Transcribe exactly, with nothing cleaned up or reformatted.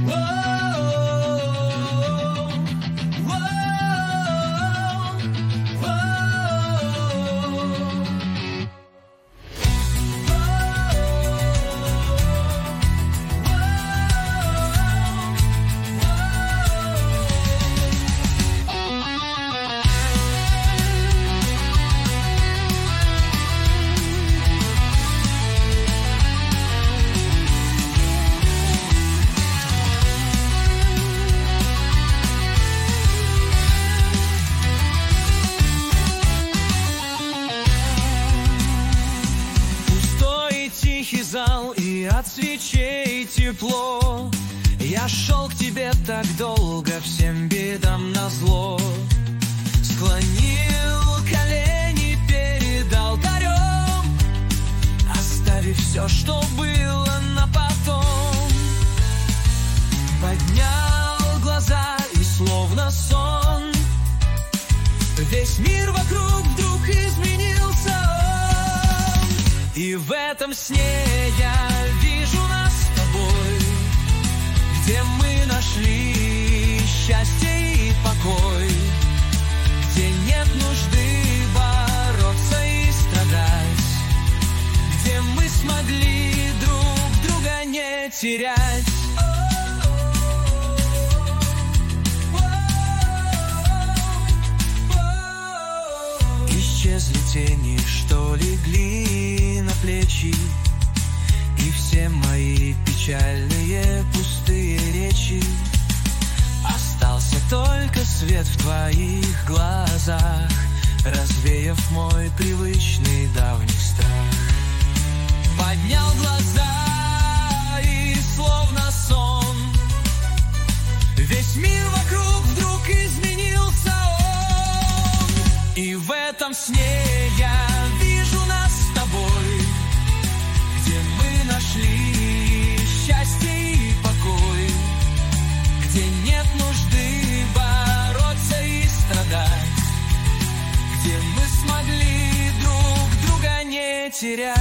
Тепло. Я шел к тебе так долго, всем бедам назло. Склонил колени перед алтарем, оставив все, что было на потом. Поднял глаза и словно сон, весь мир вокруг вдруг изменился. И в этом сне я вижу нас с тобой, где мы нашли счастье и покой, где нет нужды бороться и страдать, где мы смогли друг друга не терять. Исчезли тени, что легли на плечи, и все мои печальные пустые речи. Остался только свет в твоих глазах, развеяв мой привычный давний страх. Поднял глаза и словно сон, весь мир вокруг вдруг изменился он. И в этом сне я вижу нас с тобой, где мы нашли счастье и покой, где нет нужды бороться и страдать, где мы смогли друг друга не терять.